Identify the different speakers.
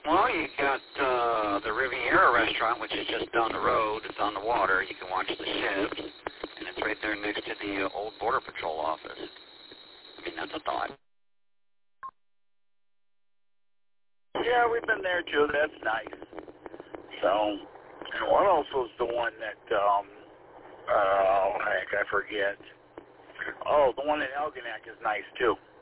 Speaker 1: Well, you got the Riviera restaurant, which is just down the road. It's on the water. You can watch the ships, and it's right there next to the old Border Patrol office. I mean, that's a thought.
Speaker 2: Yeah, we've been there too. That's nice. So, and what else was the one that, heck, I forget. Oh, the one in Algonac is nice too.